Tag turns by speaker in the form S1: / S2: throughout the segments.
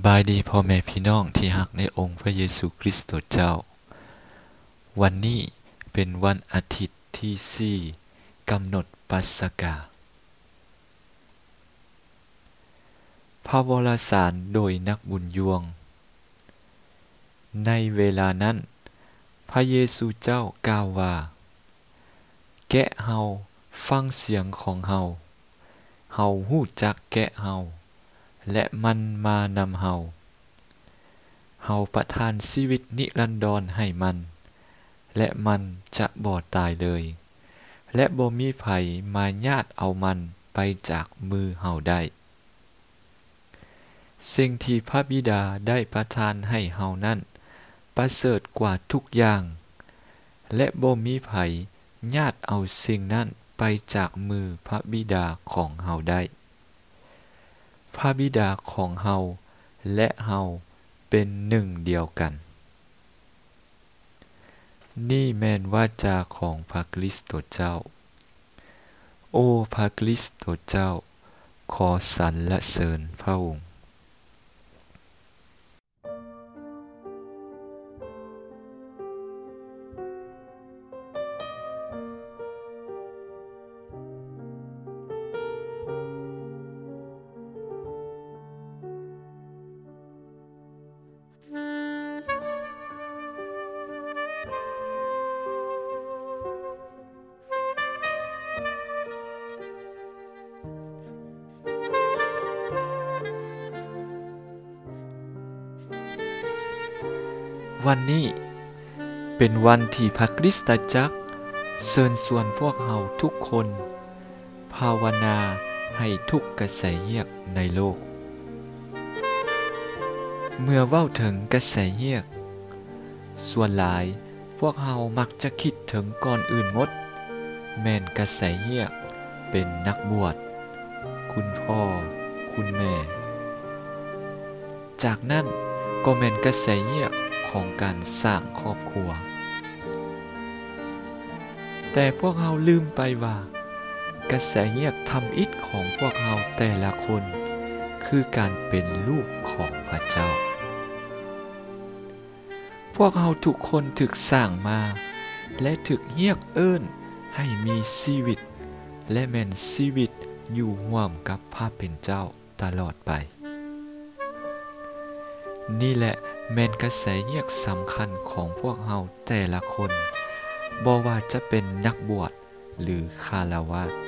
S1: บายดีพ่อแม่พี่น้องที่รักในองค์พระเยซูคริสต์เจ้าวันนี้เป็นวันอาทิตย์ที่4กำหนดปัสกาพระวรสารโดยนักบุญยวงในเวลานั้นพระเยซูเจ้ากล่าวว่าแกะเฮาฟังเสียงของเฮาฮู้จักแกะเฮาและมันมานำเฮาประทานชีวิตนิรันดรให้มันและมันจะบ่ตายเลยและบ่มีไผมายาดเอามันไปจากมือเฮาได้สิ่งที่พระบิดาได้ประทานให้เฮานั้นประเสริฐกว่าทุกอย่างและบ่มีไผญาดเอาสิ่งนั้นไปจากมือพระบิดาของเฮาได้พระบิดาของเฮาและเฮาเป็นหนึ่งเดียวกันนี่แม่นวาจาของพระคริสต์เจ้าโอ้พระคริสต์เจ้าขอสรรเสริญพระองค์วันนี้เป็นวันที่พระคริสตจักรเชิญชวนพวกเฮาทุกคนภาวนาให้ทุกกระแสเยียกในโลกเมื่อเว้าถึงกระแสเยียกส่วนหลายพวกเฮามักจะคิดถึงก่อนอื่นหมดแม่นกระแสเยียกเป็นนักบวชคุณพ่อคุณแม่จากนั้นก็แม่นกระแสเยียกของการสร้างครอบครัวแต่พวกเฮาลืมไปว่ากระแสเยียกทำอิฐของพวกเฮาแต่ละคนคือการเป็นลูกของพระเจ้าพวกเฮาทุกคนถึกสร้างมาและถึกเรียกเอิ้นให้มีชีวิตและแม่นชีวิตอยู่ร่วมกับพระเป็นเจ้าตลอดไปนี่แหละแม่นกระแสเยียกสำคัญของพวกเฮาแต่ละคนบ่ว่าจะเป็นนักบวชหรือคฤหัสถ์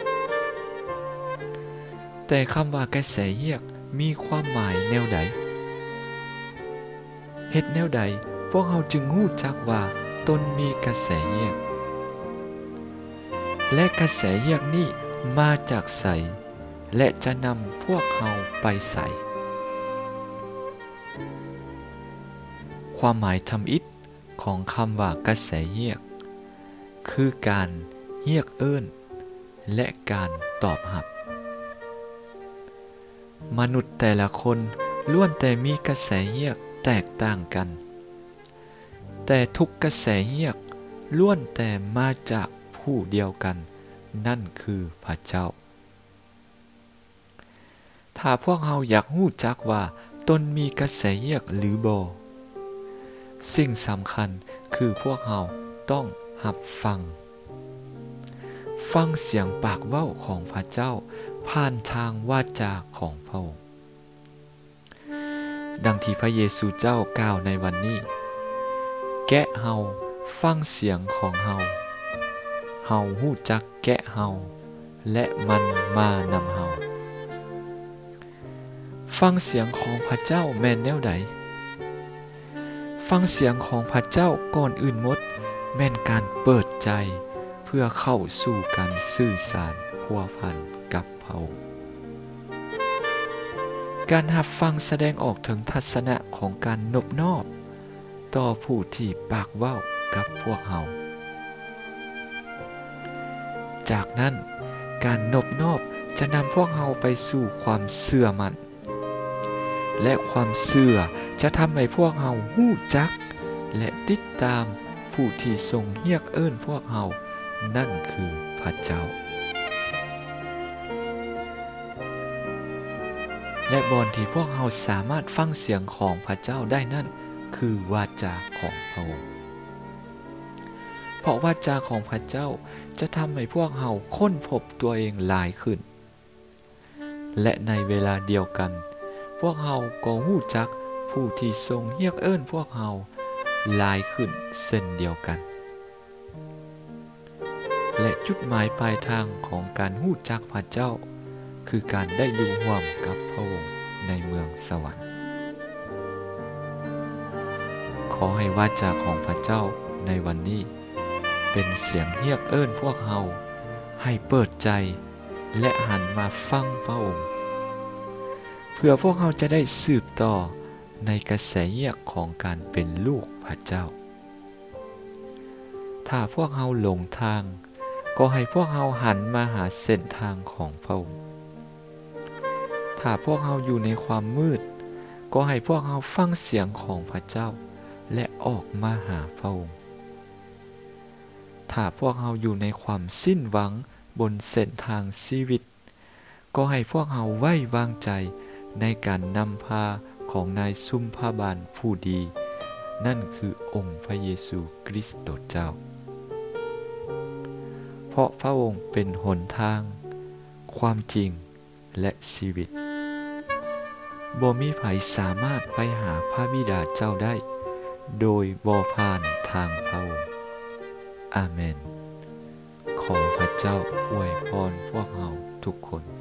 S1: แต่คำว่ากระแสเยียกมีความหมายแนวใดเฮ็ดแนวใดพวกเฮาจึงรู้จักว่าตนมีกระแสเยียกและกระแสเยียกนี้มาจากไสและจะนำพวกเฮาไปไสความหมายทำอิฐของคำว่ากระแสเยียกคือการเรียกเอิ้นและการตอบรับมนุษย์แต่ละคนล้วนแต่มีกระแสเยียกแตกต่างกันแต่ทุกกระแสเยียกล้วนแต่มาจากผู้เดียวกันนั่นคือพระเจ้าถ้าพวกเฮาอยากรู้จักว่าตนมีกระแสเยียกหรือบ่สิ่งสำคัญคือพวกเฮาต้องรับฟังเสียงปากเว้าของพระเจ้าผ่านทางวาจาของพระองค์ดังที่พระเยซูเจ้ากล่าวในวันนี้แกะเฮาฟังเสียงของเฮาฮู้จักแกะเฮาและมันมานำเฮาฟังเสียงของพระเจ้าแม่นแนวใดฟังเสียงของพระเจ้าก่อนอื่นหมดแม่นการเปิดใจเพื่อเข้าสู่การสื่อสารพัวพันกับพระองค์การรับฟังแสดงออกถึงทัศนะของการนบนอบต่อผู้ที่ปากเว้ากับพวกเฮาจากนั้นการนบนอบจะนำพวกเฮาไปสู่ความเชื่อมั่นและความเชื่อจะทำให้พวกเฮาฮู้จักและติดตามผู้ที่ทรงเรียกเอิ้นพวกเฮานั่นคือพระเจ้าและบอนที่พวกเราสามารถฟังเสียงของพระเจ้าได้นั่นคือวาจาของพระองค์เพราะวาจาของพระเจ้าจะทำให้พวกเราค้นพบตัวเองหลายขึ้นและในเวลาเดียวกันพวกเราก็รู้จักผู้ที่ทรงเรียกเอิ้นพวกเราหลายขึ้นเช่นเดียวกันและจุดหมายปลายทางของการรู้จักพระเจ้าคือการได้อยู่ร่วมกับพระองค์ในเมืองสวรรค์ขอให้วาจาของพระเจ้าในวันนี้เป็นเสียงเรียกเอิ้นพวกเราให้เปิดใจและหันมาฟังพระองค์เพื่อพวกเราจะได้สืบต่อในกระแสเรียกของการเป็นลูกพระเจ้าถ้าพวกเราหลงทางก็ให้พวกเราหันมาหาเส้นทางของพระองค์ถ้าพวกเราอยู่ในความมืดก็ให้พวกเราฟังเสียงของพระเจ้าและออกมาหาพระองค์ถ้าพวกเราอยู่ในความสิ้นหวังบนเส้นทางชีวิตก็ให้พวกเราไว้วางใจในการนำพาของนายซุมพาบาลผู้ดีนั่นคือองค์พระเยซูคริสต์เจ้าเพราะพระองค์เป็นหนทางความจริงและชีวิตบ่มีไผสามารถไปหาพระบิดาเจ้าได้โดยบ่ผ่านทางพระองค์อาเมนขอพระเจ้าอวยพรพวกเราทุกคน